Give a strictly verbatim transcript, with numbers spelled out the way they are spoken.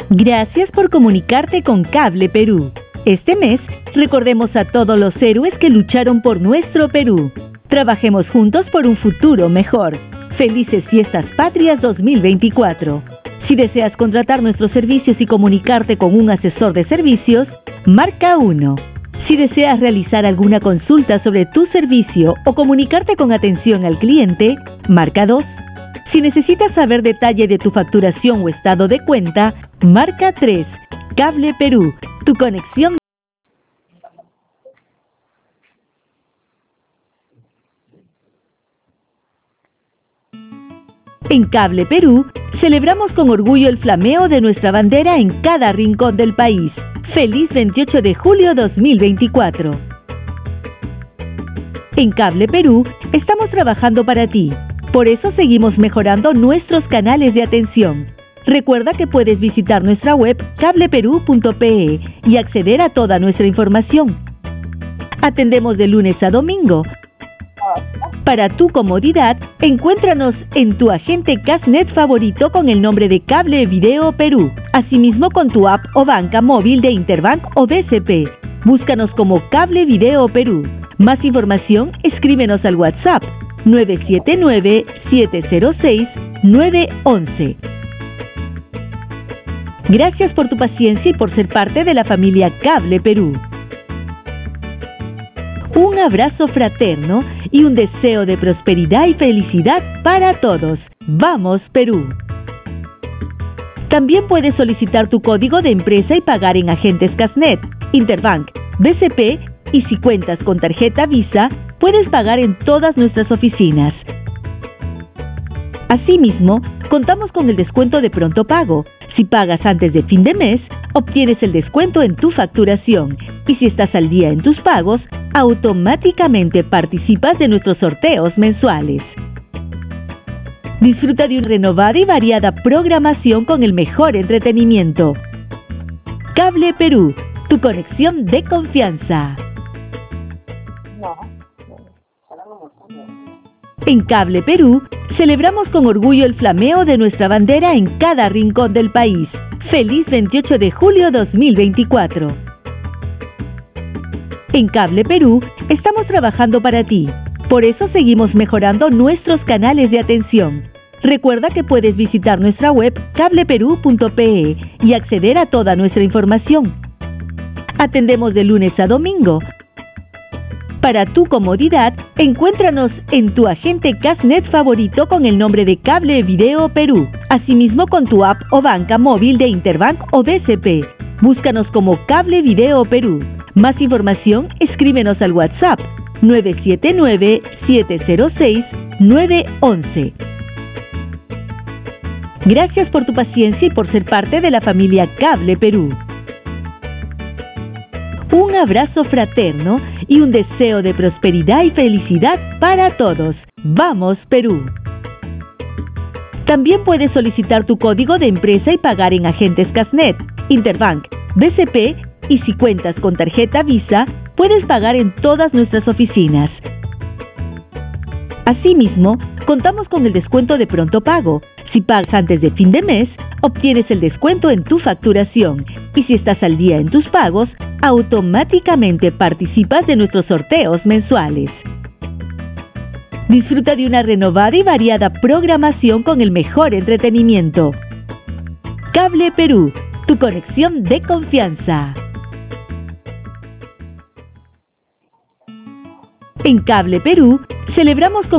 Gracias por comunicarte con Cable Perú. Este mes, recordemos a todos los héroes que lucharon por nuestro Perú. Trabajemos juntos por un futuro mejor. Felices Fiestas Patrias dos mil veinticuatro. Si deseas contratar nuestros servicios y comunicarte con un asesor de servicios, marca uno. Si deseas realizar alguna consulta sobre tu servicio o comunicarte con atención al cliente, marca dos. Si necesitas saber detalle de tu facturación o estado de cuenta, marca tres. Cable Perú, tu conexión. En Cable Perú, celebramos con orgullo el flameo de nuestra bandera en cada rincón del país. ¡Feliz veintiocho de julio dos mil veinticuatro! En Cable Perú, estamos trabajando para ti. Por eso seguimos mejorando nuestros canales de atención. Recuerda que puedes visitar nuestra web cable perú punto pe y acceder a toda nuestra información. Atendemos de lunes a domingo. Para tu comodidad, encuéntranos en tu agente Casnet favorito con el nombre de Cable Video Perú. Asimismo con tu app o banca móvil de Interbank o B C P. Búscanos como Cable Video Perú. Más información, escríbenos al WhatsApp nueve siete nueve, siete cero seis, nueve once. Gracias por tu paciencia y por ser parte de la familia Cable Perú. Un abrazo fraterno y un deseo de prosperidad y felicidad para todos. ¡Vamos, Perú! También puedes solicitar tu código de empresa y pagar en agentes Casnet, Interbank, B C P y si cuentas con tarjeta Visa, puedes pagar en todas nuestras oficinas. Asimismo, contamos con el descuento de pronto pago. Si pagas antes de fin de mes, obtienes el descuento en tu facturación. Y si estás al día en tus pagos, automáticamente participas de nuestros sorteos mensuales. Disfruta de una renovada y variada programación con el mejor entretenimiento. Cable Perú, tu conexión de confianza. En Cable Perú, celebramos con orgullo el flameo de nuestra bandera en cada rincón del país. ¡Feliz veintiocho de julio dos mil veinticuatro! En Cable Perú, estamos trabajando para ti. Por eso seguimos mejorando nuestros canales de atención. Recuerda que puedes visitar nuestra web cable perú punto pe y acceder a toda nuestra información. Atendemos de lunes a domingo. Para tu comodidad, encuéntranos en tu agente Casnet favorito con el nombre de Cable Video Perú. Asimismo con tu app o banca móvil de Interbank o B C P. Búscanos como Cable Video Perú. Más información, escríbenos al WhatsApp nueve siete nueve, siete cero seis, nueve once. Gracias por tu paciencia y por ser parte de la familia Cable Perú. Un abrazo fraterno y un deseo de prosperidad y felicidad para todos. ¡Vamos, Perú! También puedes solicitar tu código de empresa y pagar en agentes Casnet, Interbank, B C P y si cuentas con tarjeta Visa, puedes pagar en todas nuestras oficinas. Asimismo, contamos con el descuento de pronto pago. Si pagas antes de fin de mes, obtienes el descuento en tu facturación. Y si estás al día en tus pagos, automáticamente participas de nuestros sorteos mensuales. Disfruta de una renovada y variada programación con el mejor entretenimiento. Cable Perú, tu conexión de confianza. En Cable Perú, celebramos con